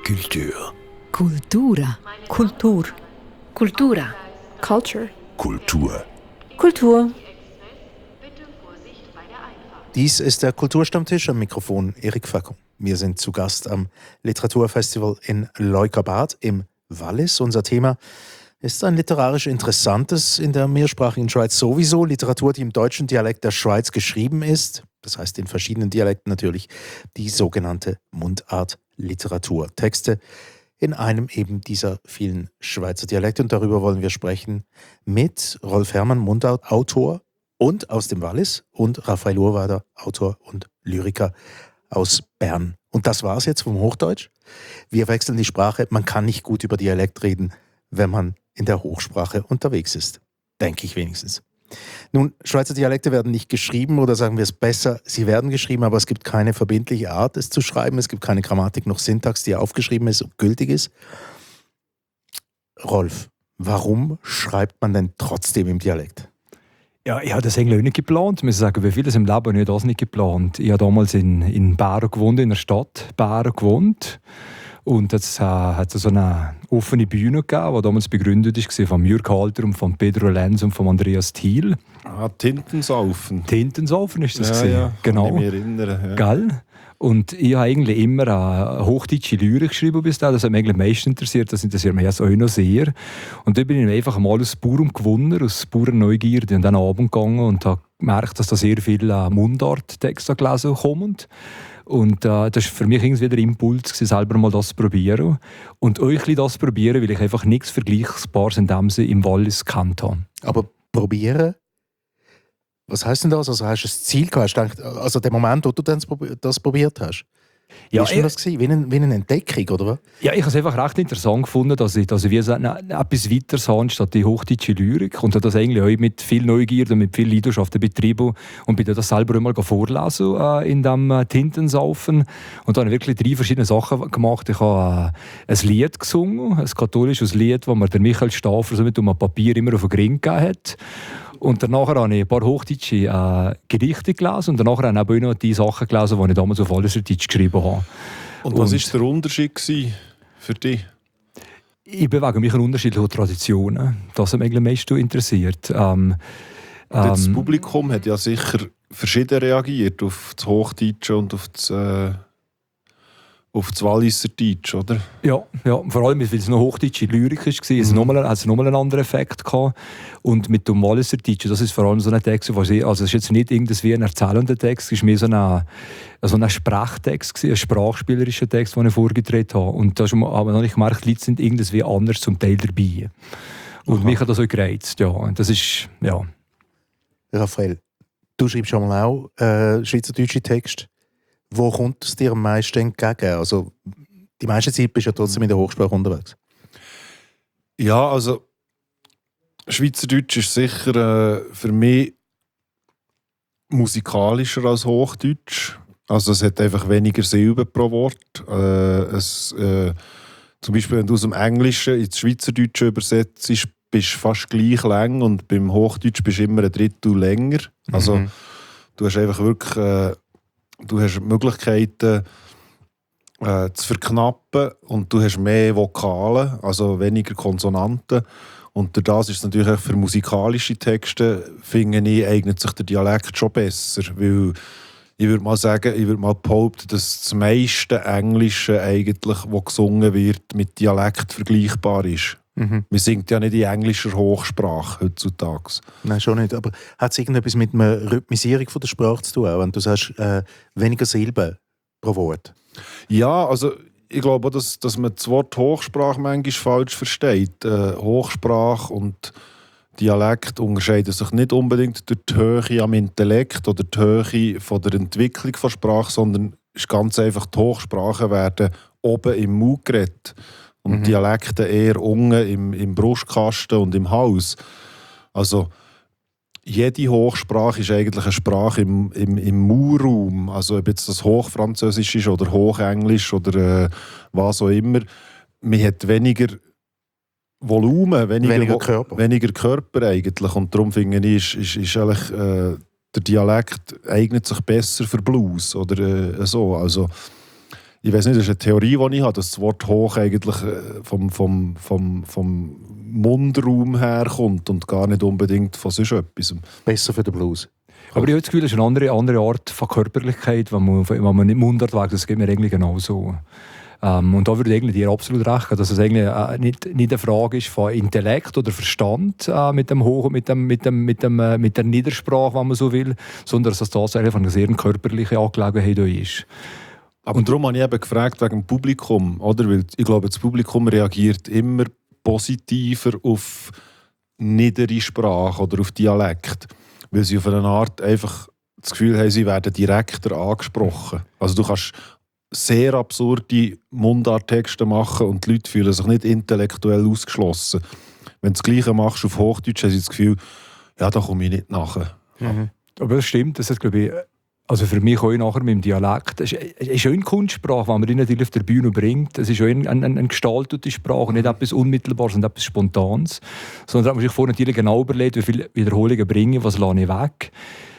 Kultur. Kultura. Kultur. Kultura. Culture. Kultur. Kultur. Dies ist der Kulturstammtisch, am Mikrofon Erik Facon. Wir sind zu Gast am Literaturfestival in Leukerbad im Wallis. Unser Thema ist ein literarisch interessantes in der mehrsprachigen Schweiz sowieso. Literatur, die im deutschen Dialekt der Schweiz geschrieben ist. Das heißt in verschiedenen Dialekten natürlich die sogenannte Mundartliteratur. Texte in einem eben dieser vielen Schweizer Dialekte. Und darüber wollen wir sprechen mit Rolf Herrmann, Mundartautor und aus dem Wallis, und Raphael Urwader, Autor und Lyriker aus Bern. Und das war's jetzt vom Hochdeutsch. Wir wechseln die Sprache. Man kann nicht gut über Dialekt reden, wenn man in der Hochsprache unterwegs ist. Denke ich wenigstens. Nun, Schweizer Dialekte werden nicht geschrieben, oder sagen wir es besser, sie werden geschrieben, aber es gibt keine verbindliche Art, es zu schreiben. Es gibt keine Grammatik noch Syntax, die aufgeschrieben ist und gültig ist. Rolf, warum schreibt man denn trotzdem im Dialekt? Ja, ich habe das eigentlich auch nicht geplant. Ich muss sagen, wie vieles im Leben habe ich das nicht geplant. Ich habe damals in Bern gewohnt, in der Stadt Bern gewohnt. Und es hat so eine offene Bühne gegeben, die damals begründet war von Jürg Halter und von Pedro Lenz und von Andreas Thiel. Ah, Tintensaufen. Tintensaufen ist das gewesen. Ja, genau. Kann ich mich erinnern. Ja. Gell? Und ich habe eigentlich immer eine hochdeutsche Lyrik geschrieben bis dahin. Das hat mich eigentlich am meisten interessiert. Das interessiert mich jetzt auch noch sehr. Und dann bin ich einfach mal aus purem Gewunder, aus purer Neugierde an diesen Abend gegangen und habe gemerkt, dass da sehr viele Mundarttexte gelesen kommen. Und das war für mich irgendwie der Impuls, selber mal das zu probieren. Und euch das probieren, weil ich einfach nichts Vergleichbares in dem Sinne im Wallis gekannt habe. Aber probieren? Was heisst denn das? Also hast du ein Ziel gehabt? Hast du gedacht, also der Moment, wo du das probiert hast? Wie war das gewesen? Wie eine Entdeckung, oder was? Ja, ich habe es einfach recht interessant gefunden, dass ich wie etwas weiter sah, anstatt die hochdeutsche Lyrik. Und habe das eigentlich auch mit viel Neugierde und mit viel Leidenschaft betrieben. Und bin das selber einmal vorlesen in diesem Tintensaufen. Und da habe ich wirklich 3 verschiedene Sachen gemacht. Ich habe ein Lied gesungen, ein katholisches Lied, das mir der Michael Stauffer so mit einem Papier immer auf den Ring gegeben hat. Und danach habe ich ein paar hochdeutsche Gedichte gelesen und danach habe ich auch noch die Sachen gelesen, die ich damals auf Walliserdeutsch geschrieben habe. Und was war der Unterschied für dich? Ich bewege mich in unterschiedlichen Traditionen. Das hat mich am meisten interessiert. Das Publikum hat ja sicher verschieden reagiert auf das Hochdeutsche und auf das Walliserdeutsch, oder? Ja, vor allem, weil es noch hochdeutsche Lyrik war, hat es nochmal einen anderen Effekt gehabt. Und mit dem Walliserdeutschen, das ist vor allem so ein Text, also es ist jetzt nicht irgendwie ein erzählender Text, es ist mehr so ein Sprachtext, ein sprachspielerischer Text, den ich vorgetreten habe. Und da habe ich gemerkt, die Leute sind irgendwie anders zum Teil dabei. Und mich hat das auch gereizt, ja. Und das ist, ja. Raphael, du schreibst schon mal auch schweizerdeutsche Texte. Wo kommt es dir am meisten entgegen? Also, die meiste Zeit bist du ja trotzdem in der Hochsprache unterwegs. Ja, also Schweizerdeutsch ist sicher für mich musikalischer als Hochdeutsch. Also es hat einfach weniger Silben pro Wort. Zum Beispiel, wenn du aus dem Englischen ins Schweizerdeutsche übersetzt, bist du fast gleich lang, und beim Hochdeutsch bist du immer ein Drittel länger. Also du hast einfach wirklich du hast Möglichkeiten zu verknappen, und du hast mehr Vokale, also weniger Konsonanten. Und durch das ist es natürlich auch für musikalische Texte, finde ich, eignet sich der Dialekt schon besser. Weil ich würde mal sagen, behaupten, dass das meiste Englische eigentlich, was gesungen wird, mit Dialekt vergleichbar ist. Man singt ja nicht in englischer Hochsprache heutzutage. Nein, schon nicht. Aber hat es irgendetwas mit einer Rhythmisierung von der Sprache zu tun? Wenn du sagst, weniger Silben pro Wort? Ja, also ich glaube auch, dass man das Wort Hochsprache manchmal falsch versteht. Hochsprache und Dialekt unterscheiden sich nicht unbedingt durch die Höhe am Intellekt oder die Höhe von der Entwicklung der Sprache, sondern es ist ganz einfach, die Hochsprachen werden oben im Mund geredet. Und Dialekte eher unten im Brustkasten und im Hals. Also jede Hochsprache ist eigentlich eine Sprache im Murraum. Also ob jetzt das Hochfranzösisch ist oder Hochenglisch oder was auch immer. Man hat weniger Volumen, weniger Körper eigentlich. Und darum finde ich, ist eigentlich, der Dialekt eignet sich besser für Blues oder so. Also ich weiß nicht, das ist eine Theorie, die ich habe, dass das Wort hoch eigentlich vom Mundraum herkommt und gar nicht unbedingt von sonst etwas. Besser für den Blues. Aber ich habe das Gefühl, es ist eine andere Art von Körperlichkeit, wenn man nicht Mundart wägt. Das geht mir eigentlich genauso. Und da würde ich eigentlich dir absolut recht geben, dass es eigentlich nicht eine Frage ist von Intellekt oder Verstand mit dem Hoch, mit der Niedersprache, wenn man so will, sondern dass das tatsächlich eine sehr körperliche Angelegenheit ist. Aber darum habe ich eben gefragt wegen dem Publikum, oder? Weil ich glaube, das Publikum reagiert immer positiver auf niedere Sprache oder auf Dialekt, weil sie auf eine Art einfach das Gefühl haben, sie werden direkter angesprochen. Also du kannst sehr absurde Mundarttexte machen und die Leute fühlen sich nicht intellektuell ausgeschlossen. Wenn du das Gleiche machst auf Hochdeutsch, haben sie das Gefühl, ja, da komme ich nicht nachher. Mhm. Aber das stimmt, das ist, glaube ich, also für mich auch nachher mit dem Dialekt. Es ist auch eine Kunstsprache, die man natürlich auf der Bühne bringt. Es ist auch eine gestaltete Sprache, nicht etwas Unmittelbares und etwas Spontanes. Sondern da muss ich vorher natürlich genau überlegen, wie viele Wiederholungen bringe ich, was lasse ich weg.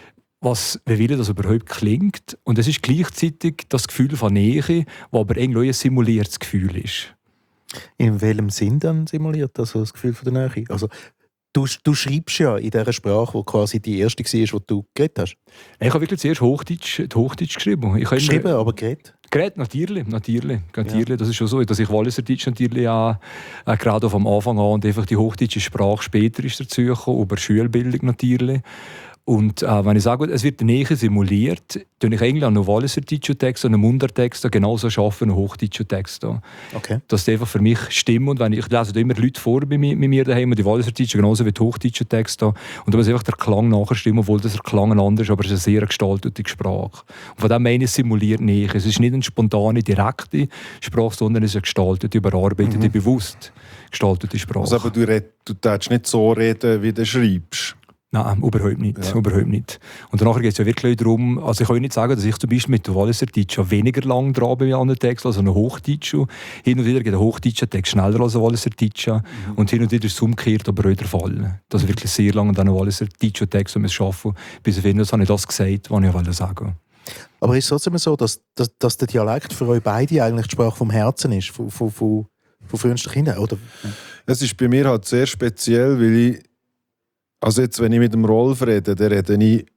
Wie will das überhaupt klingt. Und es ist gleichzeitig das Gefühl von Nähe, das aber irgendwie ein simuliertes Gefühl ist. In welchem Sinn dann simuliert das das Gefühl von der Nähe? Also, du schreibst ja in dieser Sprache, die quasi die erste war, die du geredet hast. Ich habe wirklich zuerst Hochdeutsch geschrieben. Geschrieben, aber geredet? Geredet, natürlich. Ja. Das ist schon so, dass ich Walliserdeutsch natürlich auch gerade vom Anfang an und einfach die hochdeutsche Sprache später ist dazu gekommen, über Schulbildung natürlich. Und wenn ich sage, es wird Nähe simuliert, tue ich eigentlich einen Walliserdeutschen Text und einen Mundarttext genauso arbeiten, einen Hochdeutschen Text. Okay. Das ist einfach für mich stimmt. Und wenn ich lese da immer Leute vor bei mir daheim, die Walliserdeutschen genauso wie die Hochdeutschen Texte. Und da muss einfach der Klang nachher stimmen, obwohl der Klang ein anderer ist, aber es ist eine sehr gestaltete Sprache. Und von dem meine ich, simuliert Nähe. Es ist nicht eine spontane, direkte Sprache, sondern es ist eine gestaltete, überarbeitete, bewusst gestaltete Sprache. Also aber du darfst nicht so reden, wie du schreibst. Nein, überhaupt nicht. Ja. Überhaupt nicht. Und danach geht es ja wirklich darum, also ich kann nicht sagen, dass ich zum Beispiel mit dem Walliserdeutsch weniger lang dran bin an den Text als ein Hochdeutsch. Hin und wieder geht ein Hochdeutscher Text schneller als ein Walliserdeutsch. Und hin und wieder ist es umgekehrt, aber auch der Fall. Dass ich wirklich sehr lange an einem Walliserdeutschen Text arbeiten, bis ich finde, das habe ich das gesagt, was ich sagen wollte. Aber ist es trotzdem so, dass der Dialekt für euch beide eigentlich die Sprache vom Herzen ist, von frühester Kindheit, oder? Es ist bei mir halt sehr speziell, weil ich, also jetzt, wenn ich mit dem Rolf rede, dann rede ich nicht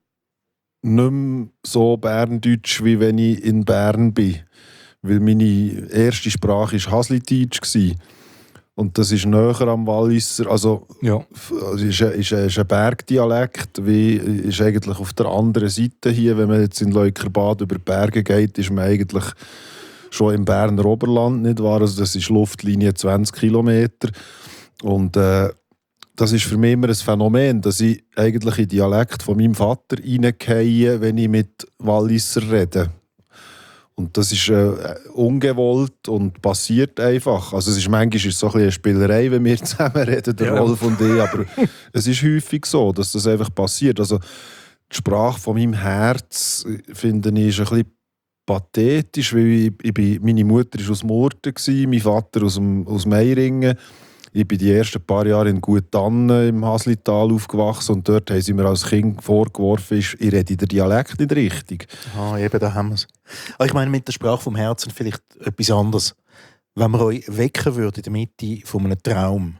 mehr so Berndeutsch, wie wenn ich in Bern bin. Weil meine erste Sprache war Haslideutsch. Und das ist näher am Walliser. Also, ja. ist ein Bergdialekt, ist eigentlich auf der anderen Seite hier. Wenn man jetzt in Leukerbad über die Berge geht, ist man eigentlich schon im Berner Oberland, nicht wahr? Also das ist Luftlinie 20 Kilometer. Und das ist für mich immer ein Phänomen, dass ich eigentlich in den Dialekt von meinem Vater reingehe, wenn ich mit Walliser rede. Und das ist ungewollt und passiert einfach. Also manchmal ist es so ein bisschen eine Spielerei, wenn wir zusammen reden, der Rolf und ich, aber es ist häufig so, dass das einfach passiert. Also die Sprache von meinem Herz, finde ich, ist ein bisschen pathetisch, weil meine Mutter war aus Murten, mein Vater aus Meiringen. Ich bin die ersten paar Jahre in Guttannen im Haslital aufgewachsen und dort haben sie mir als Kind vorgeworfen, ich rede den Dialekt nicht richtig. Ah, eben, da haben wir es. Aber ich meine, mit der Sprache vom Herzen vielleicht etwas anderes. Wenn man euch wecken würde in der Mitte von einem Traum,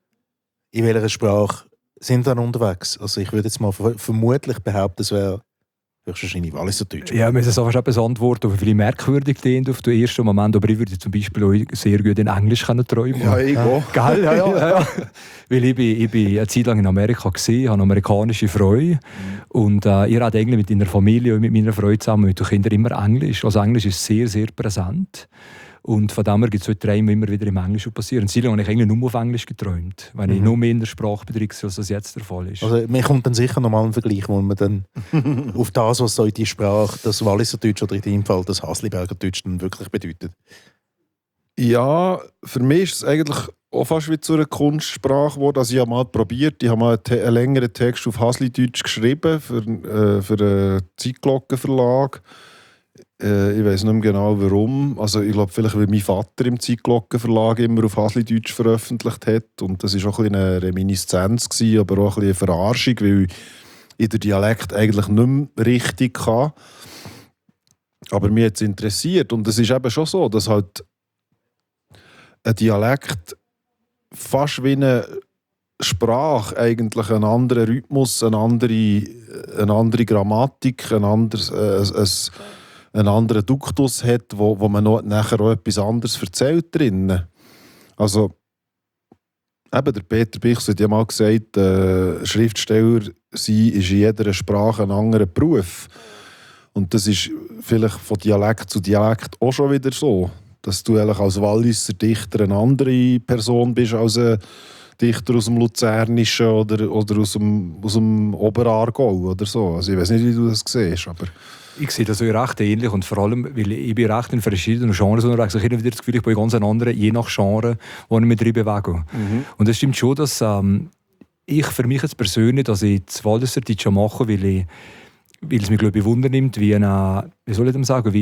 in welcher Sprache sind ihr dann unterwegs? Also ich würde jetzt mal vermutlich behaupten, es wäre wahrscheinlich Walliserdeutsch. Ja, wir müssen es auch etwas antworten, wie merkwürdig klingt auf den ersten Moment. Aber ich würde zum Beispiel auch sehr gut in Englisch träumen. Ja, ich auch. Geil, ja. Weil ich bin eine Zeit lang in Amerika gewesen, habe eine amerikanische Frau. Und ihr habt eigentlich mit meiner Familie und mit meiner Frau zusammen, mit den Kindern immer Englisch. Also Englisch ist sehr, sehr präsent. Und von dem her gibt es heute Träume immer wieder im Englischen passieren. Und habe ich eigentlich nur auf Englisch geträumt, wenn ich nur mehr in der Sprachbetrieb war, als das jetzt der Fall ist. Also mir kommt dann sicher nochmal ein Vergleich, wo man dann auf das, was so in die Sprache, das Walliserdeutsch oder in dem Fall das Hasliberger Deutsch dann wirklich bedeutet. Ja, für mich ist es eigentlich auch fast wie zu einer Kunstsprache geworden. Also ich habe mal probiert, ich habe mal einen längeren Text auf Haslideutsch geschrieben für einen Zeitglockenverlag. Ich weiß nicht mehr genau warum. Also ich glaube vielleicht, weil mein Vater im Zeitglockenverlag immer auf Haslideutsch veröffentlicht hat. Und das war auch ein bisschen eine Reminiszenz, aber auch ein bisschen eine Verarschung, weil ich den Dialekt eigentlich nicht mehr richtig kann. Aber mich hat es interessiert. Und es ist eben schon so, dass halt ein Dialekt fast wie eine Sprache eigentlich einen anderen Rhythmus, eine andere Grammatik, einen anderen Duktus hat, wo man noch nachher auch etwas anderes erzählt drinnen. Also, eben der Peter Bichs hat ja mal gesagt, Schriftsteller sein ist in jeder Sprache ein anderer Beruf. Und das ist vielleicht von Dialekt zu Dialekt auch schon wieder so, dass du eigentlich als Walliser Dichter eine andere Person bist als ein Dichter aus dem Luzernischen oder aus dem Oberaargau oder so. Also ich weiß nicht, wie du das siehst, aber... Ich sehe das so recht ähnlich und vor allem, weil ich bin recht in verschiedenen Genres unterwegs. Ich habe wieder das Gefühl, ich bin ganz ein anderer, je nach Genre, wo ich mich drin bewege. Und es stimmt schon, dass ich für mich jetzt persönlich, dass ich das Walliserdeutsch mache, weil es mich, glaube ich, Wunder nimmt, wie soll ich das sagen,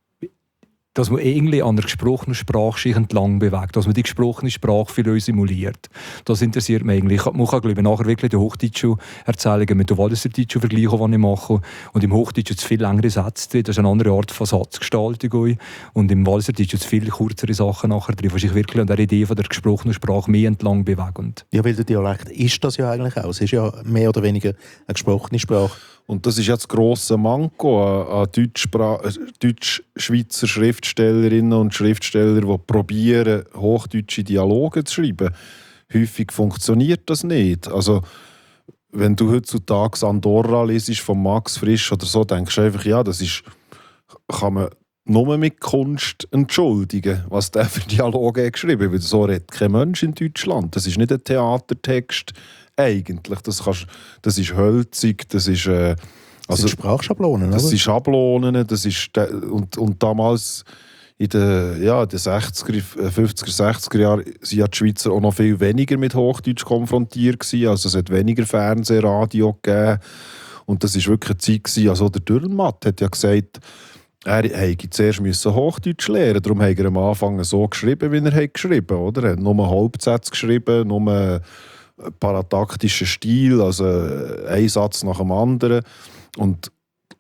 dass man irgendwie an der gesprochenen Sprache sich entlang bewegt, dass man die gesprochene Sprache für uns simuliert. Das interessiert mich eigentlich. Man kann, glaube ich, nachher wirklich die Hochdeutschen Erzählungen mit der Walliserdeutschen vergleichen, die ich mache. Und im Hochdeutschen zu viel längere Sätze drin, das ist eine andere Art von Satzgestaltung. Und im Walliserdeutschen zu viel kürzere Sachen nachher drin, die sich wirklich an der Idee von der gesprochenen Sprache mehr entlang bewegen. Ja, weil der Dialekt ist das ja eigentlich auch. Es ist ja mehr oder weniger eine gesprochene Sprache. Und das ist jetzt das grosse Manko an Deutsch-Schweizer Schriftstellerinnen und Schriftsteller, die probieren, hochdeutsche Dialoge zu schreiben. Häufig funktioniert das nicht. Also, wenn du heutzutage Andorra liest von Max Frisch oder so, denkst du einfach, ja, kann man nur mit Kunst entschuldigen, was der für Dialoge hat geschrieben hat. Weil so redet kein Mensch in Deutschland. Das ist nicht ein Theatertext. Eigentlich, das ist hölzig, das ist das sind Sprachschablonen, das oder? sind Schablonen, das ist und damals in den 60er, 50er, 60er Jahren sind ja die Schweizer auch noch viel weniger mit Hochdeutsch konfrontiert gewesen. Also es hat weniger Fernsehen, Radio gegeben und das ist wirklich eine Zeit gewesen. Also der Dürrenmatt hat ja gesagt, er hätte zuerst Hochdeutsch lernen, darum hat er am Anfang so geschrieben, wie er geschrieben hat, oder? Er hat nur Hauptsätze geschrieben, nur parataktischen Stil, also ein Satz nach dem anderen. Und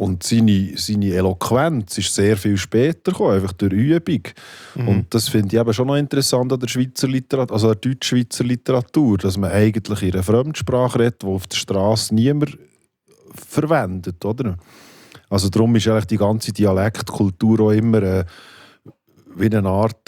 seine Eloquenz ist sehr viel später gekommen, einfach durch Übung. Und das finde ich eben schon noch interessant an der Schweizer Literatur, also an der deutsch-schweizer Literatur, dass man eigentlich in einer Fremdsprache redet, die auf der Straße niemand verwendet, oder? Also darum ist eigentlich die ganze Dialektkultur auch immer wie eine Art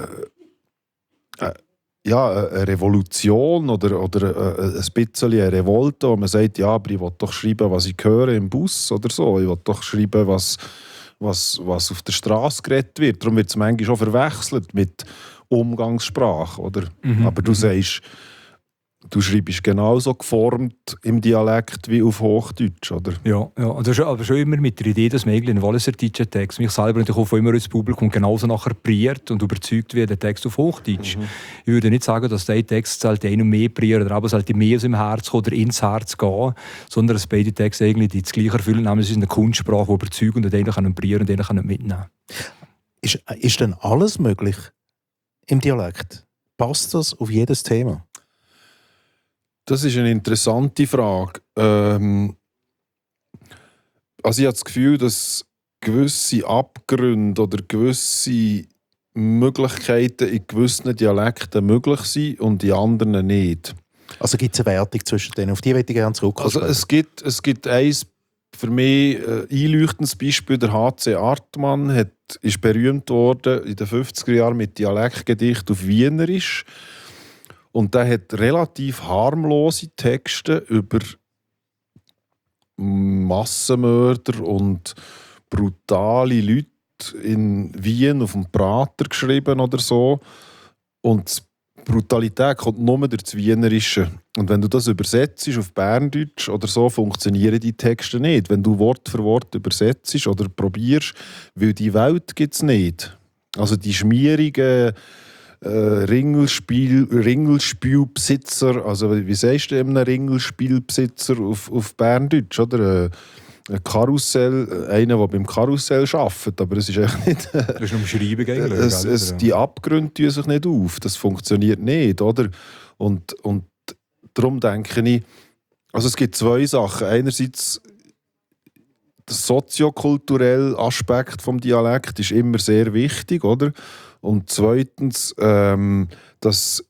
eine Revolution oder ein bisschen eine Revolte, wo man sagt, ja, aber ich will doch schreiben, was ich höre im Bus oder so. Ich will doch schreiben, was auf der Straße geredet wird. Darum wird es manchmal schon verwechselt mit Umgangssprache, oder? Aber du sagst, du schreibst genauso geformt im Dialekt wie auf Hochdeutsch, oder? Ja, aber schon immer mit der Idee, dass man einen walliserdeutschen Text, mich selber natürlich auch immer ins Publikum genauso nachher priert und überzeugt wie der Text auf Hochdeutsch. Ich würde nicht sagen, dass der Text einem mehr priert oder aber sollte mehr aus dem Herz kommen oder ins Herz gehen, sondern dass beide Texte eigentlich das Gleiche erfüllen, nämlich es ist eine Kunstsprache, die überzeugt und den können prieren und den können mitnehmen. Ist denn alles möglich im Dialekt? Passt das auf jedes Thema? Das ist eine interessante Frage. Also ich habe das Gefühl, dass gewisse Abgründe oder gewisse Möglichkeiten in gewissen Dialekten möglich sind und in anderen nicht. Also gibt es eine Wertung zwischen denen? Auf die möchte ich gerne zurückkommen. Also es gibt ein für mich einleuchtendes Beispiel. Der H.C. Artmann ist berühmt worden in den 50er Jahren mit Dialektgedicht auf Wienerisch. Und der hat relativ harmlose Texte über Massenmörder und brutale Leute in Wien auf dem Prater geschrieben oder so. Und die Brutalität kommt nur durch das Wienerische. Und wenn du das übersetzt auf Berndeutsch oder so, funktionieren die Texte nicht. Wenn du Wort für Wort übersetzt oder probierst, weil die Welt gibt es nicht. Also die schmierigen Ringelspielbesitzer, also wie sagst du einem Ringelspielbesitzer auf Berndeutsch, oder? Ein Karussell, einer, der beim Karussell arbeitet, aber es ist echt nicht... Das ist eine Umschreibung eigentlich. Die Abgründe tun sich nicht auf, das funktioniert nicht, oder? Und darum denke ich, also es gibt zwei Sachen. Einerseits der soziokulturelle Aspekt vom Dialekt ist immer sehr wichtig, oder? Und zweitens, dass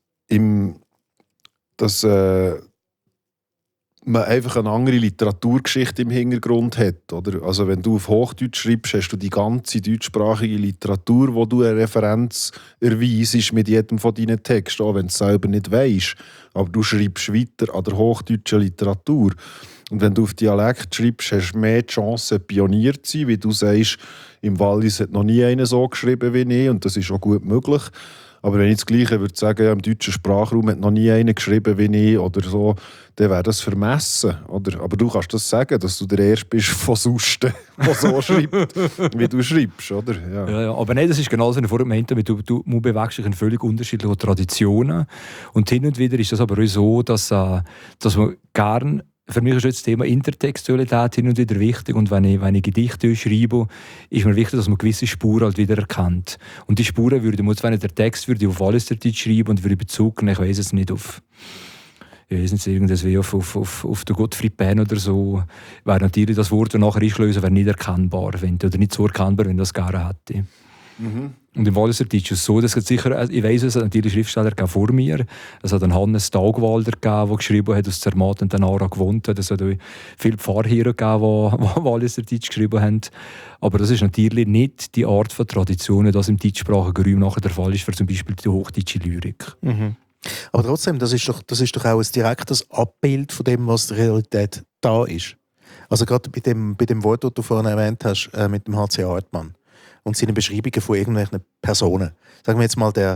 man einfach eine andere Literaturgeschichte im Hintergrund hat. Oder? Also wenn du auf Hochdeutsch schreibst, hast du die ganze deutschsprachige Literatur, wo du eine Referenz erweisst mit jedem von deinen Texten, auch wenn du es selber nicht weisst. Aber du schreibst weiter an der hochdeutschen Literatur. Und wenn du auf Dialekt schreibst, hast du mehr die Chance, Pionier zu sein, wie du sagst, im Wallis hat noch nie einer so geschrieben wie ich, und das ist auch gut möglich. Aber wenn ich das Gleiche würde sagen, ja, im deutschen Sprachraum hat noch nie einer geschrieben wie ich oder so, dann wäre das vermessen. Oder? Aber du kannst das sagen, dass du der Erste bist von sonst, der so schreibt, wie du schreibst. Oder? Ja, aber nein, das ist genau so eine Form, du bewegst dich in völlig unterschiedlichen Traditionen. Und hin und wieder ist das aber auch so, dass man gerne. Für mich ist das Thema Intertextualität hin und wieder wichtig, und wenn ich Gedichte schreibe, ist mir wichtig, dass man gewisse Spuren halt wieder erkennt. Und die Spuren wenn ich der Text würde auf Walliserdeutsch schreiben und würde Bezug nehmen, ich weiss es nicht, auf irgendwas wie auf den Gottfried Benn oder so, wäre natürlich das Wort, das nachher einschlösen, wäre nicht erkennbar, oder nicht so erkennbar, wenn das gerne hätte. Mhm. Und im Walliserdeutsch ist es so, dass es sicher, ich weiss, es hat natürlich Schriftsteller vor mir. Es hat einen Hannes Taugwalder gegeben, der geschrieben hat, aus Zermatt und Nara gewohnt hat. Es hat auch viele Pfarrherren gegeben, die Walliserdeutsch geschrieben haben. Aber das ist natürlich nicht die Art von Tradition, die im deutschsprachigen Raum nachher der Fall ist, für zum Beispiel die hochdeutsche Lyrik. Mhm. Aber trotzdem, das ist doch auch ein direktes Abbild von dem, was die Realität da ist. Also gerade bei dem Wort, das du vorhin erwähnt hast, mit dem H.C. Hartmann und seine Beschreibungen von irgendwelchen Personen. Sagen wir jetzt mal, der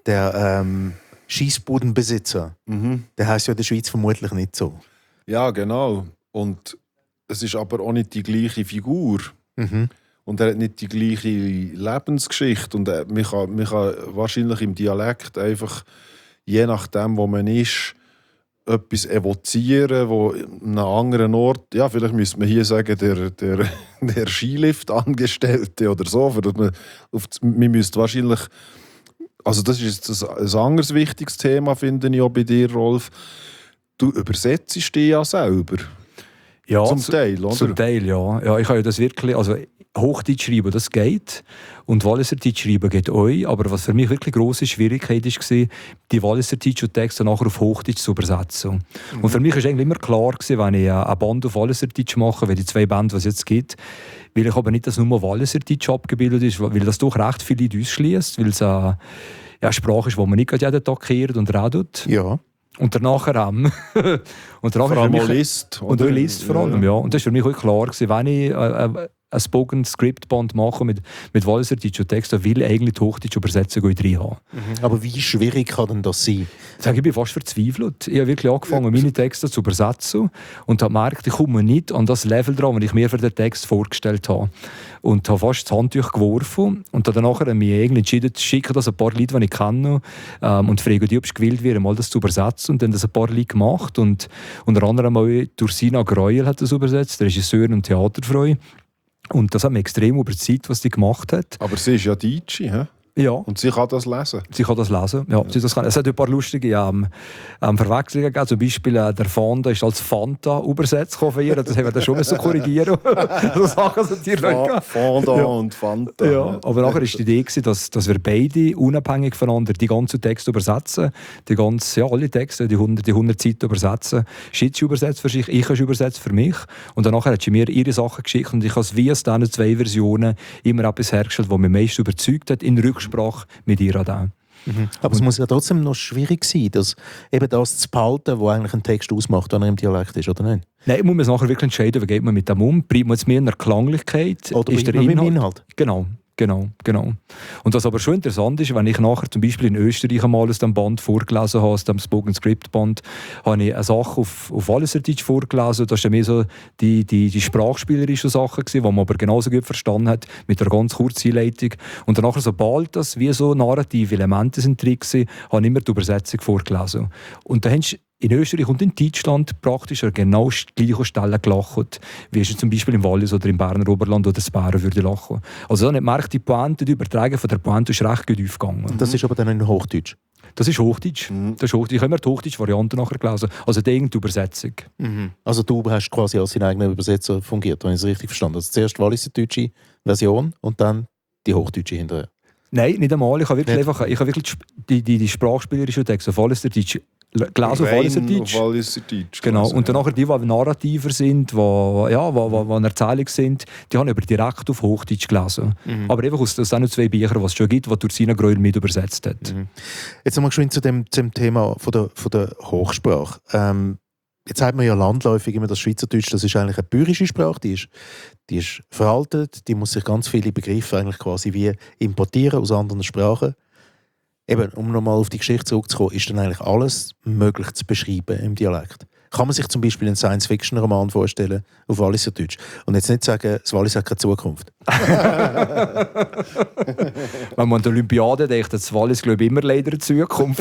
Schiessbudenbesitzer, der heisst ja in der Schweiz vermutlich nicht so. Ja, genau. Und es ist aber auch nicht die gleiche Figur. Mhm. Und er hat nicht die gleiche Lebensgeschichte. Und man kann wahrscheinlich im Dialekt einfach, je nachdem, wo man ist, etwas evozieren, wo an einem anderen Ort, ja, vielleicht müsste man hier sagen, der Skilift-Angestellte oder so, für dass man müsste wahrscheinlich, also das ist ein anderes wichtiges Thema, finde ich auch bei dir, Rolf. Du übersetzt dich ja selber. Ja, zum Teil, oder? Zum Teil, ja. Ja, ich habe ja das wirklich, also Hochdeutsch schreiben, das geht. Und Walliserdeutsch schreiben geht auch. Aber was für mich wirklich eine grosse Schwierigkeit war, die Walliserdeutschen Texte nachher auf Hochdeutsch zu übersetzen. Mhm. Und für mich war eigentlich immer klar, wenn ich eine Band auf Walliserdeutsch mache, wie die 2 Bände, die es jetzt gibt, weil ich aber nicht, dass nur Walliserdeutsch abgebildet ist, weil das doch recht viele Leute ausschließt, weil es eine Sprache ist, die man nicht jeden Tag hört und redet. Ja. Und danach vor allem liest. Und du liest vor allem, ja. Und das war für mich auch klar, wenn ich ein Spoken Script Band mache mit Walliserdeutschen Texten, will ich eigentlich die hochdeutsche Übersetzung drin haben. Mhm. Aber wie schwierig kann denn das sein? Ich bin fast verzweifelt. Ich habe wirklich angefangen, meine Texte zu übersetzen und habe gemerkt, ich komme nicht an das Level dran, das ich mir für den Text vorgestellt habe. Und habe fast das Handtuch geworfen und dann nachher mich entschieden, zu schicken das ein paar Leute, die ich kenne, und frage die, ob es gewillt wäre, mal das zu übersetzen. Und dann das ein paar Leute gemacht. Und unter anderem mal Ursina Greuel hat das übersetzt, Regisseurin und Theaterfrau. Und das hat mich extrem überzeugt, was sie gemacht hat. Aber sie ist ja Deutsche, hä? Ja. Und sie kann das lesen? Sie kann das lesen, ja. Es hat ein paar lustige Verwechslungen gegeben. Zum Beispiel der Fanta ist als Fanta übersetzt von ihr. Das haben wir dann schon korrigieren müssen. Sachen natürlich. Fanta und Fanta. Ja. Aber nachher war die Idee, dass wir beide unabhängig voneinander die ganzen Texte übersetzen. Alle Texte, die 100 Seiten übersetzen. Sie übersetzt für sich, ich habe übersetzt für mich. Und danach hat sie mir ihre Sachen geschickt und ich habe es wie aus diesen 2 Versionen immer etwas hergestellt, was mich meist überzeugt hat, in Rücksprache mit ihr an. Mhm. Aber es muss ja trotzdem noch schwierig sein, dass eben das zu behalten, was eigentlich einen Text ausmacht, wenn er im Dialekt ist, oder nicht? Nein, man muss nachher wirklich entscheiden, wie geht man mit dem um. Bleibt man jetzt mehr in der Klanglichkeit? Oder ist der Inhalt? Genau. Und was aber schon interessant ist, wenn ich nachher zum Beispiel in Österreich einmal aus dem Band vorgelesen habe, aus dem Spoken Script Band, habe ich eine Sache auf Walliserdeutsch vorgelesen. Das waren mehr so die sprachspielerischen Sachen, die man aber genauso gut verstanden hat, mit einer ganz kurzen Einleitung. Und danach, sobald das wie so narrative Elemente sind drin waren, habe ich immer die Übersetzung vorgelesen. Und da hast in Österreich und in Deutschland praktisch an genau gleichen Stellen gelacht, wie es zum Beispiel im Wallis oder im Berner Oberland oder in Bären würde lachen. Also dann merkt die Pointe, die Übertragung von der Pointe ist recht gut aufgegangen. Das ist aber dann in Hochdeutsch? Das ist Hochdeutsch. Das ist Hochdeutsch. Ich habe mir die Hochdeutsch-Variante nachher gelesen. Also die eigene Übersetzung. Also du hast quasi als dein eigener Übersetzer fungiert, wenn ich es richtig verstanden habe. Also zuerst Walliserdeutsche Version und dann die Hochdeutsche hinterher. Nein, nicht einmal. Ich habe wirklich die sprachspielerischen Texte auf Walliserdeutsch gelesen, auf Walliserdeutsch. Auf Walliserdeutsch. Genau. quasi, Und dann nachher die Narrativer sind, die Erzählungen sind, die habe ich aber direkt auf Hochdeutsch gelesen. Aber einfach aus den 2 Büchern, die es schon gibt, die Ursina Greuel mit übersetzt hat. Jetzt nochmal geschwind zu dem Thema von der Hochsprache. Jetzt sagt man ja landläufig immer, das Schweizerdeutsch, das ist eigentlich eine bäuerische Sprache, die ist veraltet, die muss sich ganz viele Begriffe eigentlich quasi wie importieren aus anderen Sprachen. Eben, um nochmal auf die Geschichte zurückzukommen, ist dann eigentlich alles möglich zu beschreiben im Dialekt. Kann man sich zum Beispiel einen Science-Fiction-Roman vorstellen auf Walliserdeutsch und jetzt nicht sagen, das Wallis hat keine Zukunft. Wenn man an die Olympiade denkt, hat das Wallis, glaube ich, immer leider eine Zukunft.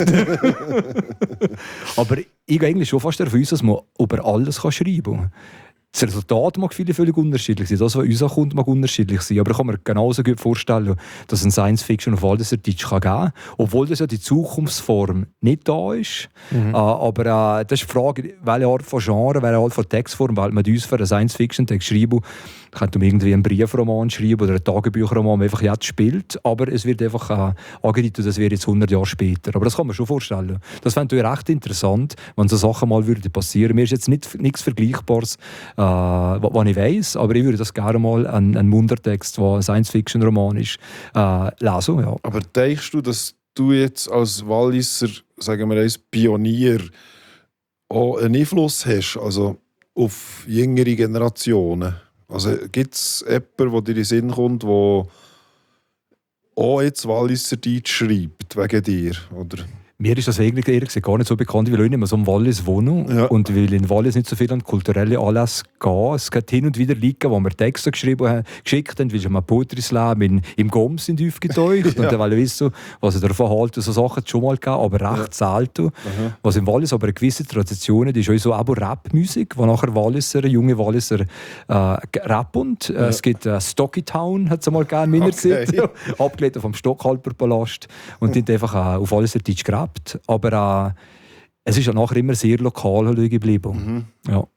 Aber ich gehe eigentlich schon fast davon aus, dass man über alles schreiben kann. Das Resultat mag völlig unterschiedlich sein. Das, was uns kommt, mag unterschiedlich sein. Aber ich kann mir genauso gut vorstellen, dass ein Science-Fiction auf Walliserdeutsch geben kann. Obwohl das ja die Zukunftsform nicht da ist. Aber das ist die Frage, welche Art von Genre, welche Art von Textform wählt man uns für einen Science-Fiction-Text schreiben. Man könnte irgendwie einen Briefroman schreiben oder einen Tagebuchroman, der einfach jetzt spielt. Aber es wird einfach angedeutet, das wäre jetzt 100 Jahre später. Aber das kann man schon vorstellen. Das fände ich recht interessant, wenn so Sachen mal passieren würden. Mir ist jetzt nichts Vergleichbares, was ich weiss, aber ich würde das gerne mal einen Mundartext, der ein Science-Fiction-Roman ist, lesen. Ja. Aber denkst du, dass du jetzt als Walliser, sagen wir als Pionier, auch einen Einfluss hast, also auf jüngere Generationen? Also gibt es jemanden, der dir in den Sinn kommt, der auch jetzt Walliserdeutsch schreibt, wegen dir? Oder? Mir ist das eigentlich ehrlich gesagt gar nicht so bekannt, weil ich nicht mehr so im Wallis wohne. Ja. Und weil in Wallis nicht so viel an kulturelle Anlässe gehen. Es gibt hin und wieder Ligen, wo wir Texte geschickt haben, weil schon mal Poetry Slam im GOM sind aufgetaucht. Und dann wollte ich wissen, was ich davon halte. So Sachen hat es schon mal gegeben, aber recht selten. Was im Wallis aber eine gewisse Tradition ist, ist auch Rap-Musik, wo nachher junge Walliser rappen. Es gibt Stocky Town, hat es mal gegeben in meiner Zeit. Abgeleitet vom Stockhalper Palast. Und die haben einfach auf Walliserdeutsch gerappt. Aber es ist ja nachher immer sehr lokal geblieben. Ja.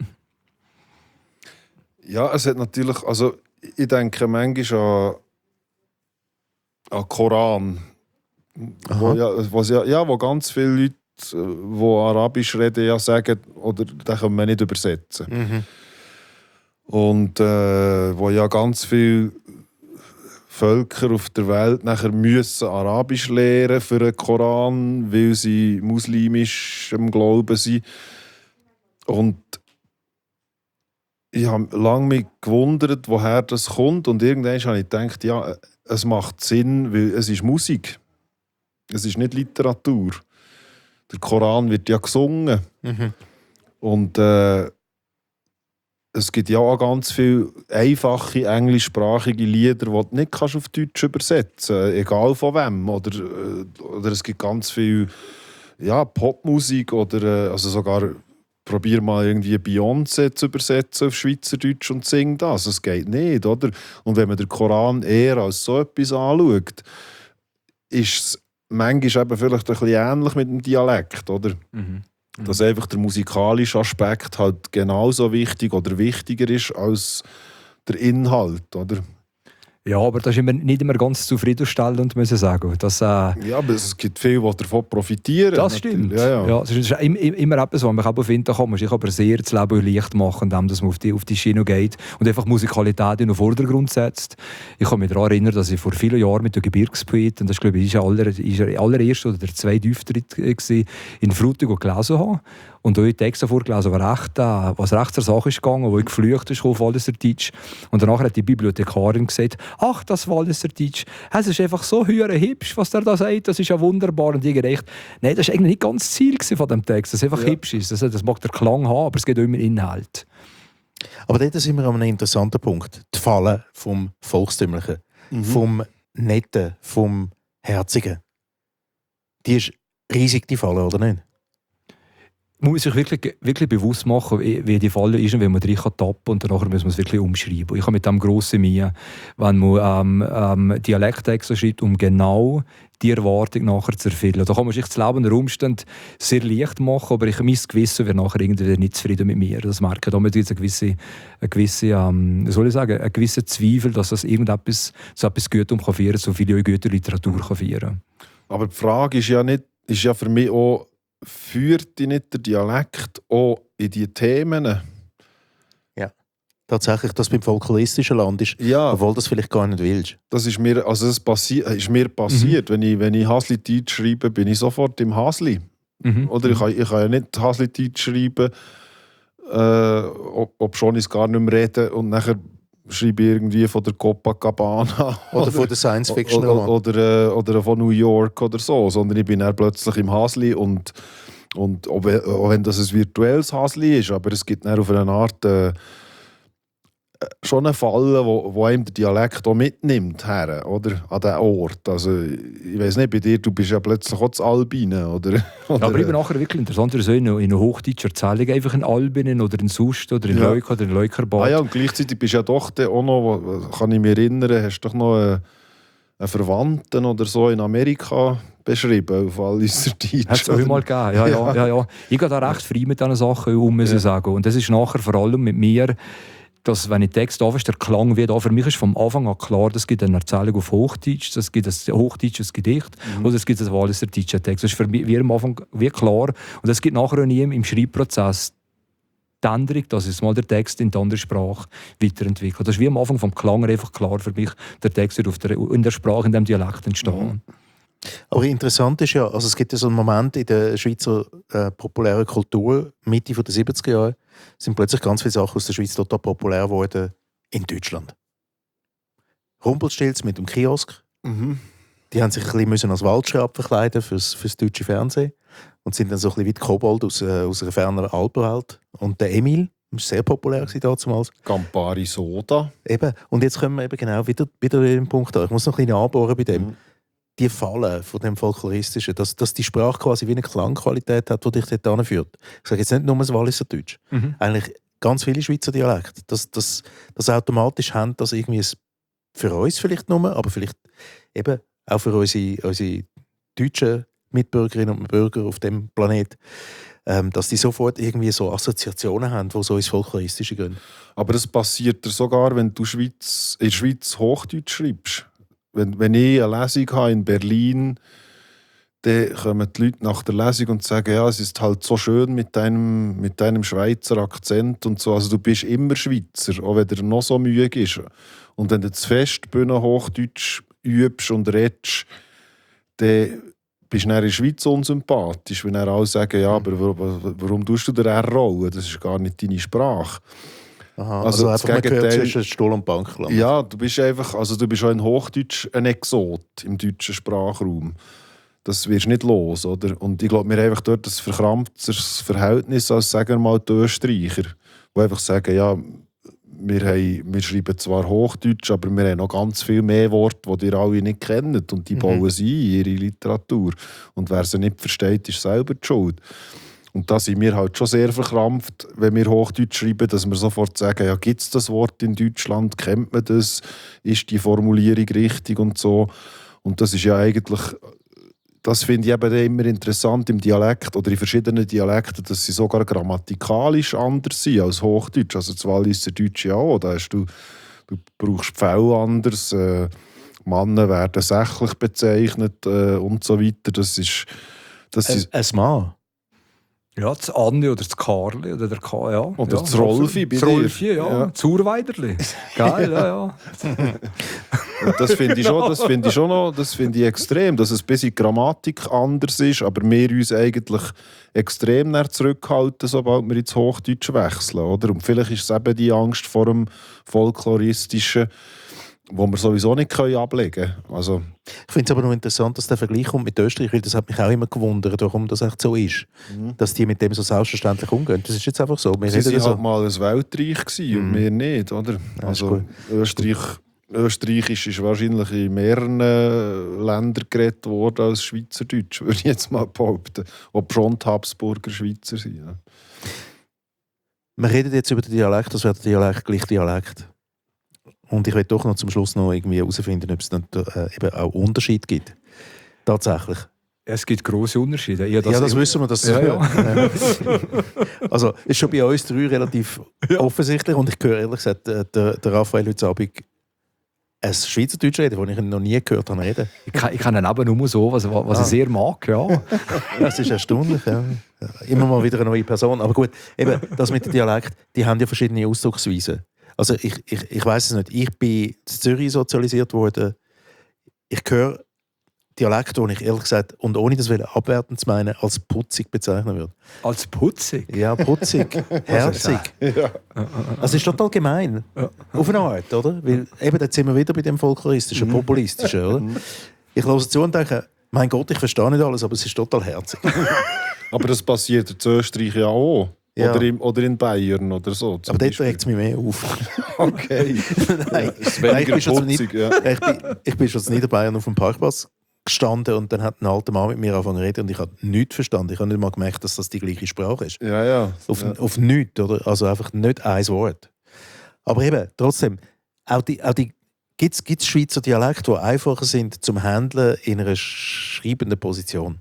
Ja, es hat natürlich, also ich denke manchmal an Koran, wo ganz viele Leute, die Arabisch reden, ja sagen, oder den können wir nicht übersetzen. Und wo ja ganz viele Völker auf der Welt nachher müssen Arabisch lernen für den Koran, weil sie muslimisch im Glauben sind. Und ich habe lange mich gewundert, woher das kommt. Und irgendwann habe ich gedacht, ja, es macht Sinn, weil es ist Musik. Es ist nicht Literatur. Der Koran wird ja gesungen. Und es gibt ja auch ganz viele einfache englischsprachige Lieder, die du nicht auf Deutsch übersetzen kannst, egal von wem. Oder es gibt ganz viel Popmusik oder also sogar probier mal irgendwie Beyoncé zu übersetzen auf Schweizerdeutsch und sing das. Es geht nicht, oder? Und wenn man den Koran eher als so etwas anschaut, ist es manchmal eben vielleicht ein bisschen ähnlich mit dem Dialekt, oder? Dass einfach der musikalische Aspekt halt genauso wichtig oder wichtiger ist als der Inhalt, oder? Ja, aber das ist nicht immer ganz zufriedenstellend, muss ich sagen. Ja, aber es gibt viele, die davon profitieren. Das stimmt. Ja. Es ist immer etwas, was man auf finden kann. Man sich aber sehr das Leben leicht machen, indem man auf die Schiene geht und einfach Musikalität in den Vordergrund setzt. Ich kann mich daran erinnern, dass ich vor vielen Jahren mit den Gebirgspoeten, das glaube ich, ist der allererste oder der zweite Auftritt in Frutigen gelesen habe. Und da habe ich Texte vorgelesen, was recht zur Sache ist gegangen, wo ich geflüchtet ist auf Walliserdeutsch. Und danach hat die Bibliothekarin gesagt, ach, das Walliserdeutsch, es ist einfach so hübsch, was der da sagt, das ist ja wunderbar. Und ich gedacht, nein, das war eigentlich nicht ganz das Ziel von dem Text, dass es einfach hübsch ist. Das mag der Klang haben, aber es geht auch immer Inhalt. Aber dort sind wir an einem interessanten Punkt. Die Falle vom Volkstümlichen, vom Netten, vom Herzigen. Die ist riesig, die Falle, oder nicht? Man muss sich wirklich bewusst machen, wie die Falle ist und wenn man drin tappen kann und danach muss man es wirklich umschreiben. Ich habe mit dem grossen Mühe, wenn man Dialekttext schreibt, um genau die Erwartung nachher zu erfüllen. Da kann man sich das Leben unter Umständen sehr leicht machen, aber mein Gewissen wäre nachher irgendwie nicht zufrieden mit mir. Das merke ich. Da gibt es einen gewissen Zweifel, dass das irgendetwas so etwas Gutes kann führen, so viel gute Literatur kann führen. Aber die Frage ist ja für mich auch, führt nicht der Dialekt auch in die Themen? Ja, tatsächlich, dass beim folkloristischen Land ist, Ja. obwohl das vielleicht gar nicht willst. Das ist mir, ist mir passiert. Wenn ich Hasli-Deutsch schreibe, bin ich sofort im Hasli. Oder ich kann ja nicht Hasli-Deutsch schreiben, ob schon ich es gar nicht mehr rede und nachher schreibe ich irgendwie von der Copacabana Oder von der Science-Fiction-Roman. oder von New York oder so, sondern ich bin dann plötzlich im Hasli und auch wenn das ein virtuelles Hasli ist, aber es gibt dann auf eine Art schon eine Falle, wo einem der Dialekt auch mitnimmt her, oder? An diesen Ort. Also, ich weiss nicht, bei dir, du bist ja plötzlich auch zu Albinen, oder? Ja, aber eben nachher wirklich interessant, so in einer hochdeutscher Erzählung einfach in Albinen oder in Sust oder in Leuka oder in Leukerbad. Ah ja, und gleichzeitig bist du ja doch auch noch, kann ich mich erinnern, hast du doch noch einen Verwandten oder so in Amerika beschrieben, auf Walliser Deutsch. Hat es auch mal gegeben, ja. Ich gehe da recht frei mit diesen Sachen muss ich sagen. Und das ist nachher vor allem mit mir, dass, wenn ich Text anfange, der Klang wird auch. Für mich ist vom Anfang an klar, es gibt eine Erzählung auf Hochdeutsch, es gibt ein hochdeutsches Gedicht oder es gibt ein Walliser deutscher Text. Das ist für mich wie am Anfang wie klar. Und es gibt nachher auch nie im Schreibprozess die Änderung, dass es mal der Text in die andere Sprache weiterentwickelt. Das ist wie am Anfang vom Klang einfach klar für mich, der Text wird in der Sprache, in dem Dialekt entstehen. Aber interessant ist ja, also es gibt ja so einen Moment in der Schweizer populären Kultur, Mitte der 70er Jahre, sind plötzlich ganz viele Sachen aus der Schweiz total populär geworden in Deutschland. Rumpelstilz mit dem Kiosk. Die haben sich ein bisschen als Waldschraub verkleiden fürs deutsche Fernsehen und sind dann so ein bisschen wie die Kobold aus einer fernen Alpenwelt. Und der Emil, das war sehr populär damals. Campari Soda. Eben. Und jetzt kommen wir eben genau wieder in den Punkt an. Ich muss noch ein bisschen anbohren bei dem. Die Falle von dem Folkloristischen, dass die Sprache quasi wie eine Klangqualität hat, die dich dort hinführt. Ich sage jetzt nicht nur das Walliser Deutsch. Eigentlich ganz viele Schweizer Dialekte. Das automatisch haben, das irgendwie für uns vielleicht nur, aber vielleicht eben auch für unsere deutschen Mitbürgerinnen und Bürger auf dem Planet, dass die sofort irgendwie so Assoziationen haben, die so ins Folkloristische gehen. Aber es passiert dir sogar, wenn du in der Schweiz Hochdeutsch schreibst. Wenn ich eine Lesung habe in Berlin, dann kommen die Leute nach der Lesung und sagen, ja, es ist halt so schön mit deinem Schweizer Akzent und so. Also du bist immer Schweizer, auch wenn dir noch so müde ist. Und wenn du das Festbühne Hochdeutsch übst und redest, dann bist du in der Schweiz unsympathisch, wenn alle sagen, ja, aber warum tust du den R-Rollen? Das ist gar nicht deine Sprache. Aha, also einfach man gehört zwischen Stuhl und Bank. Ja, du bist auch in Hochdeutsch ein Exot im deutschen Sprachraum. Das wirst du nicht los, oder? Und ich glaube, wir haben einfach dort ein verkrampftes Verhältnis als, sagen wir mal, die Österreicher, die einfach sagen, ja, wir schreiben zwar Hochdeutsch, aber wir haben noch ganz viel mehr Worte, die ihr alle nicht kennt und die bauen sie in ihre Literatur. Und wer sie nicht versteht, ist selber die Schuld. Und da sind wir halt schon sehr verkrampft, wenn wir Hochdeutsch schreiben, dass wir sofort sagen, ja, gibt es das Wort in Deutschland, kennt man das, ist die Formulierung richtig und so. Und das ist ja eigentlich, das finde ich eben immer interessant im Dialekt oder in verschiedenen Dialekten, dass sie sogar grammatikalisch anders sind als Hochdeutsch. Also das Walliser Deutsch ja auch, da hast du brauchst Pfälle anders, Männer werden sächlich bezeichnet und so weiter. Das ist ein Mann. Ja, das Anni oder das Karli oder der K, ja. Oder das Rolfi bei dir. Das Rolfi, ja. Das Urweiderli. Geil, ja. Und das finde ich extrem, dass es ein bisschen Grammatik anders ist, aber wir uns eigentlich extrem zurückhalten, sobald wir ins Hochdeutsche wechseln, oder? Und vielleicht ist es eben die Angst vor dem Folkloristischen, wo wir sowieso nicht ablegen können. Also, ich finde es aber noch interessant, dass der Vergleich kommt mit Österreich, weil das hat mich auch immer gewundert, warum das echt so ist. Dass die mit dem so selbstverständlich umgehen. Das ist jetzt einfach so. Sie waren halt mal ein Weltreich und wir nicht, oder? Also Österreich Österreichisch ist wahrscheinlich in mehreren Ländern geredet worden als Schweizerdeutsch, würde ich jetzt mal behaupten. Ob schon die Habsburger Schweizer sind. Ja. Wir reden jetzt über den Dialekt, das wäre der Dialekt gleich Dialekt. Und ich will doch noch zum Schluss noch irgendwie herausfinden, ob es dann eben auch Unterschied gibt. Tatsächlich. Es gibt grosse Unterschiede. Das wissen wir. Das Ja. Also ist schon bei uns 3 relativ offensichtlich. Und ich höre ehrlich gesagt, der Raphael heute Abend ein Schweizerdeutsch reden, das ich noch nie gehört habe reden. Ich kann ihn aber nur so, was ich sehr mag. Ja. Das ist erstaunlich. Ja. Immer mal wieder eine neue Person. Aber gut, eben, das mit dem Dialekt, die haben ja verschiedene Ausdrucksweisen. Also ich weiß es nicht. Ich bin in Zürich sozialisiert worden. Ich höre Dialekt, den ich ehrlich gesagt, und ohne das abwertend zu meinen, als putzig bezeichnen würde. Als putzig? Ja, putzig, herzig. Ja. Also es ist total gemein. Auf eine Art, oder? Weil eben, jetzt sind wir wieder bei dem Folkloristischen, Populistischen, oder? Ich höre zu und denke, mein Gott, ich verstehe nicht alles, aber es ist total herzig. Aber das passiert in Österreich ja auch. Ja. Oder in Bayern oder so. Aber dort regt es mich mehr auf. Okay. Nein, ist weniger ich bin schon putzig, ja. ich bin schon in Niederbayern auf dem Parkplatz gestanden und dann hat ein alter Mann mit mir angefangen zu reden und ich habe nichts verstanden. Ich habe nicht mal gemerkt, dass das die gleiche Sprache ist. Ja. Auf nichts, oder? Also einfach nicht ein Wort. Aber eben, trotzdem, auch die gibt es Schweizer Dialekte, die einfacher sind zum Handeln in einer schreibenden Position?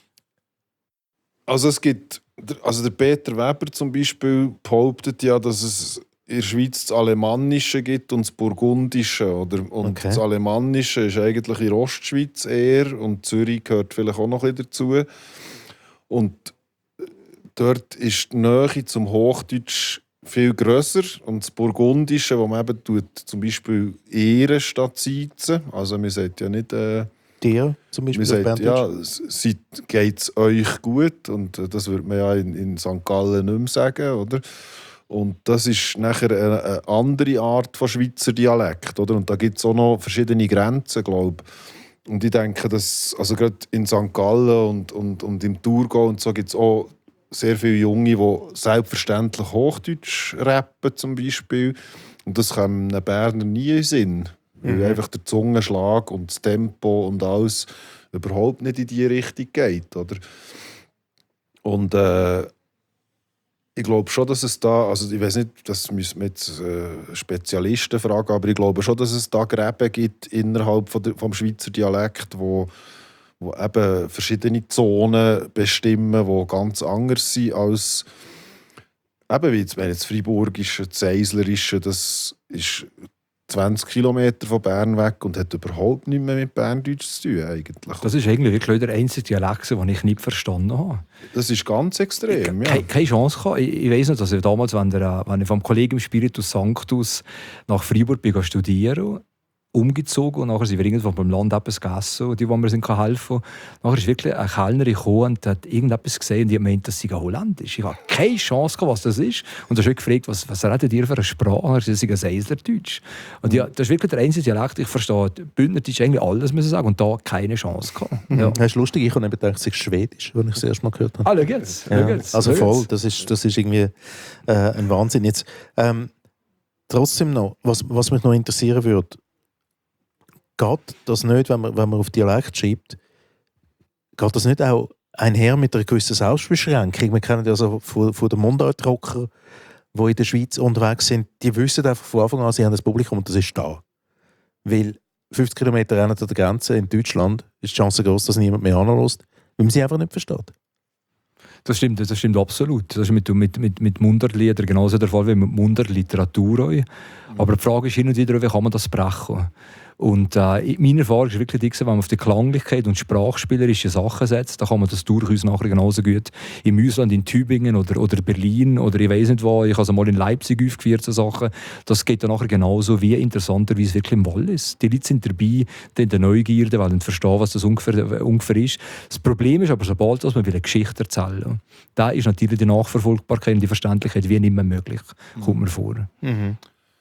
Also es gibt, der Peter Weber zum Beispiel behauptet ja, dass es in der Schweiz das Alemannische gibt und das Burgundische. Und Okay. das Alemannische ist eigentlich in der Ostschweiz eher und Zürich gehört vielleicht auch noch ein bisschen dazu. Und dort ist die Nähe zum Hochdeutsch viel grösser und das Burgundische, wo man eben zum Beispiel Ehren statt Siezen, also man sagt ja nicht... Dir zum Beispiel? Man sagt, auf ja, geht es euch gut? Und das würde man ja in St. Gallen nicht mehr sagen, oder? Und das ist nachher eine andere Art von Schweizer Dialekt, oder? Und da gibt es auch noch verschiedene Grenzen, glaube ich. Und ich denke, dass also gerade in St. Gallen und im Thurgau und so gibt es auch sehr viele Junge, die selbstverständlich Hochdeutsch rappen zum Beispiel. Und das kommt einem Berner nie in den Sinn. Weil einfach der Zungenschlag und das Tempo und alles überhaupt nicht in diese Richtung geht, oder? Und ich glaube schon, dass es da, also ich weiß nicht, das müssen wir jetzt Spezialisten fragen, aber ich glaube schon, dass es da Gräben gibt innerhalb vom Schweizer Dialekt, wo eben verschiedene Zonen bestimmen, die ganz anders sind als eben wie das Freiburgische, das Eislerische, das ist 20 Kilometer von Bern weg und hat überhaupt nichts mehr mit Berndeutsch zu tun. Eigentlich. Das ist eigentlich wirklich der einzige Dialekt, den ich nicht verstanden habe. Das ist ganz extrem, ja. Keine Chance gehabt. Ich weiss noch, dass ich damals, wenn ich vom Kollegen im Spiritus Sanctus nach Freiburg studieren umgezogen und nachher sind wir irgendwann beim Land etwas gegessen, die wir sind helfen. Nachher ist wirklich eine Kellnerin gekommen und hat irgendetwas gesehen und die meint, das sei holländisch. Ich hatte keine Chance, was das ist. Und da habe ich gefragt, was redet ihr für eine Sprache? Das ist ein Seislerdeutsch. Und ja, das ist wirklich der einzige Dialekt. Ich verstehe Bündnerdeutsch eigentlich alles, muss ich sagen. Und da keine Chance gehabt. Ja. Das ist lustig, ich habe eben gedacht, es ist Schwedisch, als ich es erst mal gehört habe. Ah, schau jetzt. Also voll, das ist irgendwie ein Wahnsinn. Jetzt, trotzdem noch, was mich noch interessieren würde, geht das nicht, wenn man auf Dialekt schreibt, geht das nicht auch einher mit einer gewissen Selbstbeschränkung? Wir kennen ja so von den Mundartrocker, die in der Schweiz unterwegs sind, die wissen einfach von Anfang an, sie haben das Publikum und das ist da. Weil 50 Kilometer an der Grenze in Deutschland ist die Chance groß, dass niemand mehr anlässt, weil man sie einfach nicht versteht. Das stimmt absolut. Das ist mit Mundartliedern genauso der Fall wie mit Mundartliteratur. Aber die Frage ist hin und wieder, wie kann man das brechen? Und meine Erfahrung ist wirklich die, wenn man auf die Klanglichkeit und sprachspielerische Sachen setzt, dann kann man das durchaus nachher genauso gut im Ausland, in Tübingen oder Berlin oder ich weiß nicht wo, ich habe es mal in Leipzig aufgeführt, so Sachen. Das geht dann nachher genauso wie interessanterweise wirklich im Wallis. Die Leute sind dabei, die in der Neugierde, weil sie verstehen, was das ungefähr ist. Das Problem ist aber, sobald man eine Geschichte erzählen will, da ist natürlich die Nachverfolgbarkeit und die Verständlichkeit wie nicht mehr möglich, kommt mir vor. Mhm.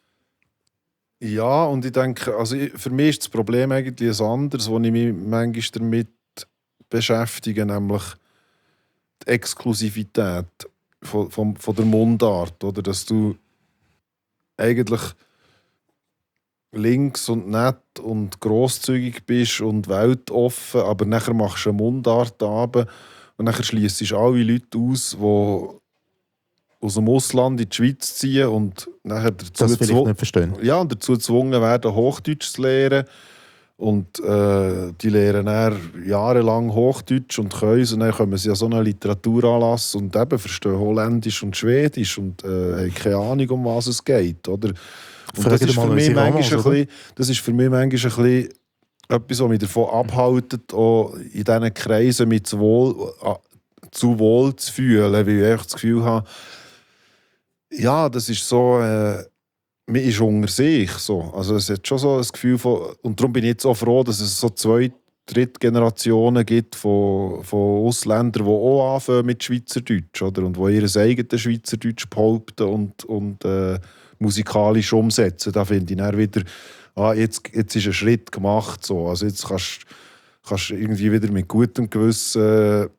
Ja, und ich denke, also für mich ist das Problem eigentlich ein anderes, wo ich mich manchmal damit beschäftige, nämlich die Exklusivität von der Mundart. Oder? Dass du eigentlich, links und nett und grosszügig bist und weltoffen, aber nachher machst du eine Mundart runter und nachher schliessest du alle Leute aus, die aus dem Ausland in die Schweiz ziehen und nachher Das will ich nicht verstehen. ja, und dazu gezwungen werden, Hochdeutsch zu lernen. Und die lernen dann jahrelang Hochdeutsch und können und dann kommen sie an so einen Literaturanlass und eben verstehen Holländisch und Schwedisch und haben keine Ahnung, um was es geht. Oder? Und das ist, für mich manchmal ein bisschen, das ist für mich manchmal ein bisschen etwas, was mich davon abhält, auch in diesen Kreisen mit zu wohl zu fühlen, weil ich echt das Gefühl habe, ja, das ist so... man ist unter sich. So. Also es hat schon so ein Gefühl von... Und darum bin ich jetzt auch froh, dass es so 2, 3 Generationen gibt von Ausländern, die auch anfangen mit Schweizerdeutsch. Oder? Und die ihr eigenes Schweizerdeutsch behaupten und musikalisch umsetzen. Da finde ich dann wieder, jetzt ist ein Schritt gemacht. So. Also jetzt kannst du irgendwie wieder mit gutem Gewissen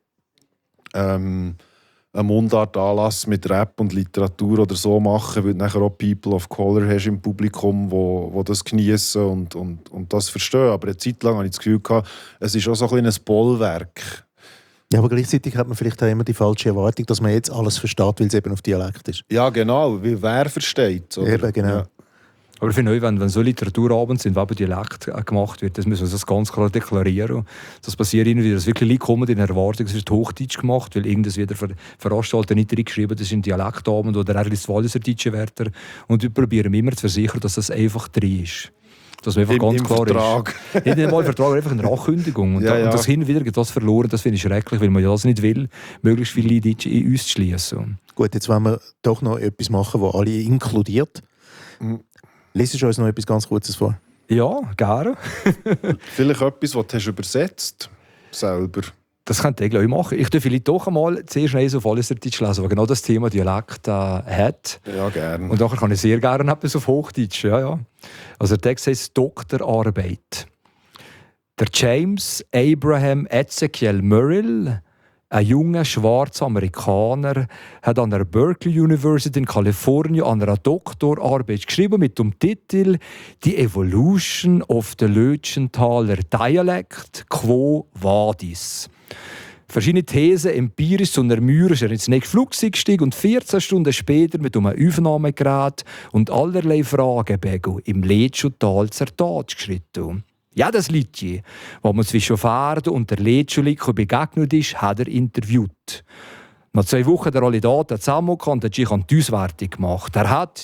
einen Mundartanlass mit Rap und Literatur oder so machen, weil du nachher auch People of Color hast im Publikum, wo das genießen und das verstehen. Aber eine Zeit lang hatte ich das Gefühl, es ist auch so ein kleines Bollwerk. Ja, aber gleichzeitig hat man vielleicht auch immer die falsche Erwartung, dass man jetzt alles versteht, weil es eben auf Dialekt ist. Ja, genau, weil wer versteht. Oder? Eben, genau. Ja. Aber ich finde auch, wenn so Literaturabende sind, wo eben Dialekt gemacht wird, das müssen wir das ganz klar deklarieren. Das passiert irgendwie, dass wirklich Leute kommen in Erwartung, es wird Hochdeutsch gemacht, weil irgendwas wieder Veranstalter nicht reingeschrieben, das ist ein Dialektabend oder er ist Walliser-Deutsche Wärter. Und wir probieren immer zu versichern, dass das einfach drin ist. Dass man einfach ganz klar Vertrag. ist. Nicht einmal Vertrag, einfach eine Ankündigung. Und, Ja, ja. und das hin und wieder geht das verloren, das finde ich schrecklich, weil man ja das nicht will, möglichst viele Leute in uns zu schließen. Gut, jetzt wollen wir doch noch etwas machen, das alle inkludiert. Liest du uns noch etwas ganz Kurzes vor? Ja, gerne. Vielleicht etwas, was du hast übersetzt selber. Das könnte ich, glaube ich, machen. Ich darf vielleicht doch einmal zuerst eins auf Walliserdeutsch lesen, weil genau das Thema Dialekt hat. Ja, gerne. Und nachher kann ich sehr gerne etwas auf Hochdeutsch. Ja. Also der Text heißt Doktorarbeit. Der James Abraham Ezekiel Murrell, ein junger schwarzer Amerikaner, hat an der Berkeley University in Kalifornien an einer Doktorarbeit geschrieben mit dem Titel «Die Evolution of the Lötschenthaler Dialect, Quo Vadis». Verschiedene Thesen empirisch zu ermühen, ist er ins nächste Flugzeug gestiegen und 14 Stunden später mit einem Aufnahmegerät und allerlei Fragebögen im Letschutal zur Tat geschritten. Ja, das Liedchen, das man zwischen Pferden und der Letschuliko begegnet ist, hat er interviewt. Nach 2 Wochen der alle Daten zusammengekommen und hat die Auswertung gemacht. Er hat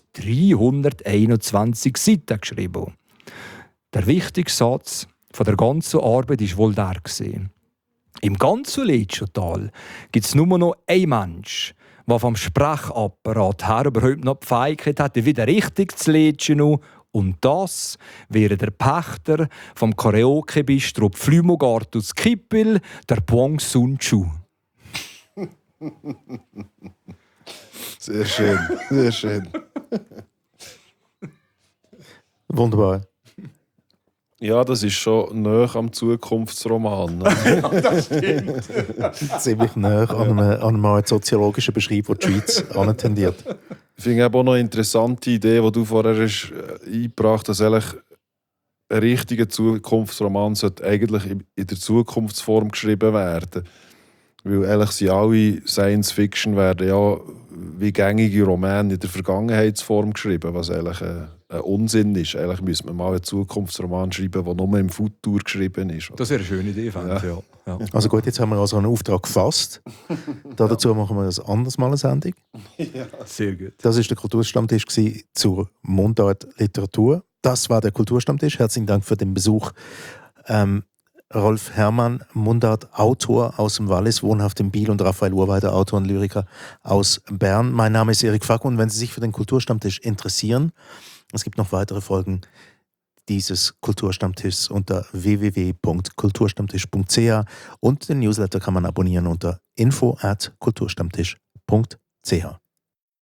321 Seiten geschrieben. Der wichtigste Satz von der ganzen Arbeit war wohl der. Im ganzen Letschutal gibt es nur noch einen Mensch, der vom Sprechapparat her überhaupt noch die Fähigkeit hat, wieder richtig zu letschen. Und das wäre der Pächter vom Karaoke-Bistro Pflümogartus Kippel, der Bong Sun-Chu. Sehr schön, sehr schön. Wunderbar. Ja, das ist schon nahe am Zukunftsroman. Das stimmt. Ziemlich nah an einem soziologischen Beschreib, der die Schweiz antendiert. Ich finde auch noch eine interessante Idee, die du vorher hast eingebracht hast, dass eigentlich ein richtiger Zukunftsroman sollte eigentlich in der Zukunftsform geschrieben werden. Weil eigentlich sind alle Science-Fiction werden ja wie gängige Romane in der Vergangenheitsform geschrieben, was eigentlich ein Unsinn ist. Eigentlich müsste man mal einen Zukunftsroman schreiben, der nur im Futur geschrieben ist. Das wäre eine schöne Idee, fände ich. Ja. Also gut, jetzt haben wir also einen Auftrag gefasst. Dazu machen wir ein anderes Mal eine Sendung. Sehr gut. Das war der Kulturstammtisch zur Mundart-Literatur. Das war der Kulturstammtisch. Herzlichen Dank für den Besuch. Rolf Herrmann, Mundart-Autor aus dem Wallis, wohnhaft in Biel, und Raphael Urweider, Autor und Lyriker aus Bern. Mein Name ist Erik Facko und wenn Sie sich für den Kulturstammtisch interessieren, es gibt noch weitere Folgen dieses Kulturstammtischs unter www.kulturstammtisch.ch und den Newsletter kann man abonnieren unter info@kulturstammtisch.ch.